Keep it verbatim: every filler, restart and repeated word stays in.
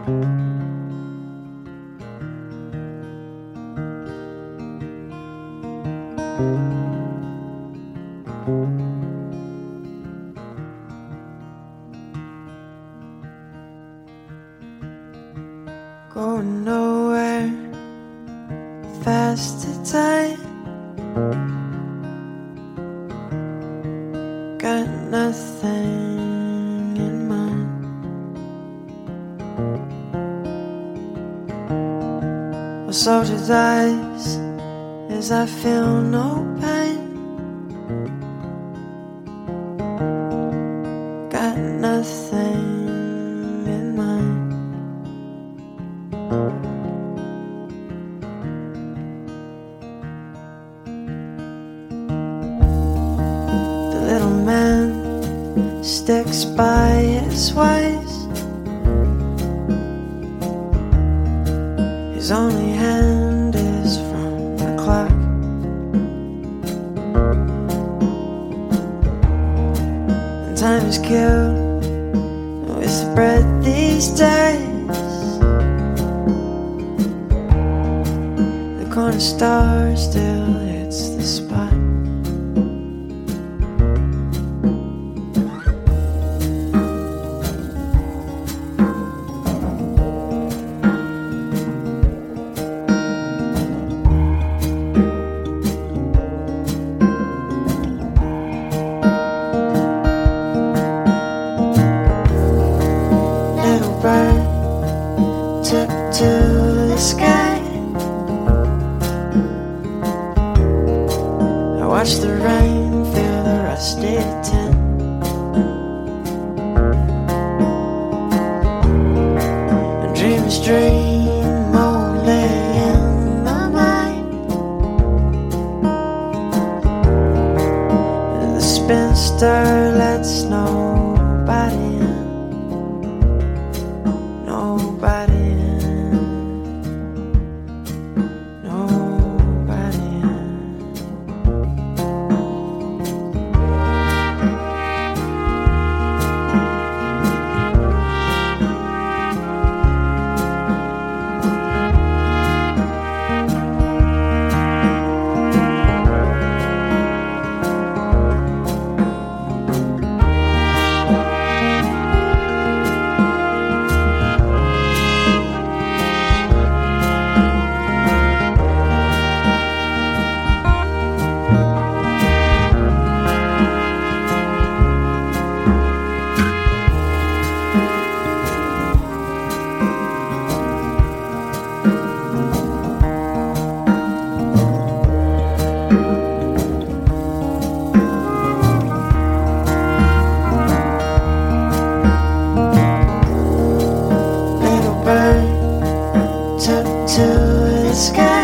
Going nowhere, fast to die. Got nothing in mind. A soldier dies as I feel no pain. Got nothing in mind. The little man sticks by his ways. His only hand is from the clock. And time is killed with the bread these days. The corner star still hits the spot. Little bird took to the sky. I watch the rain fill the rusty tin. A dream is dream only in my mind. The spinster lets nobody in. Nobody in. Nobody in. Little bird took to the sky.